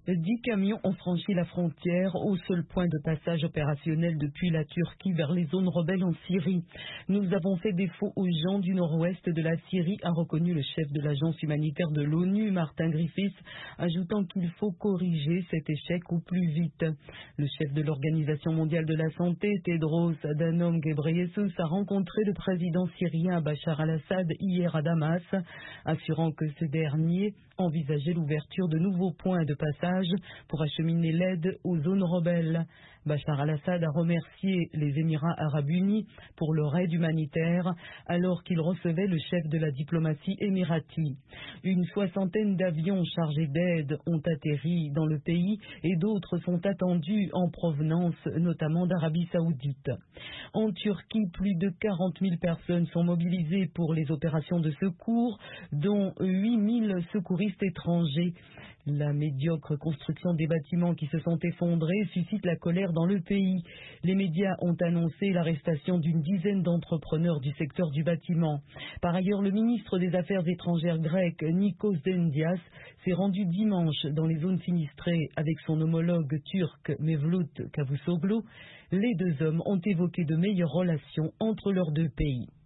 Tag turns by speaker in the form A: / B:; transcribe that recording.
A: 10 camions ont franchi la frontière au seul point de passage opérationnel depuis la Turquie vers les zones rebelles en Syrie. Nous avons fait défaut aux gens du nord-ouest de la Syrie, a reconnu le chef de l'agence humanitaire de l'ONU, Martin Griffiths, ajoutant qu'il faut corriger cet échec au plus vite. Le chef de l'Organisation mondiale de la santé, Tedros Adhanom Ghebreyesus, a rencontré le président syrien Bachar al-Assad hier à Damas, assurant que ce dernier envisageait l'ouverture de nouveaux points de passage pour acheminer l'aide aux zones rebelles. Bachar al-Assad a remercié les Émirats arabes unis pour leur aide humanitaire alors qu'il recevait le chef de la diplomatie émirati. Une soixantaine d'avions chargés d'aide ont atterri dans le pays et d'autres sont attendus en provenance notamment d'Arabie saoudite. En Turquie, plus de 40 000 personnes sont mobilisées pour les opérations de secours, dont 8 000 secouristes étrangers. La médiocre construction des bâtiments qui se sont effondrés suscite la colère dans le pays. Les médias ont annoncé l'arrestation d'une dizaine d'entrepreneurs du secteur du bâtiment. Par ailleurs, le ministre des Affaires étrangères grec, Nikos Dendias, s'est rendu dimanche dans les zones sinistrées avec son homologue turc Mevlut Cavusoglu. Les deux hommes ont évoqué de meilleures relations entre leurs deux pays.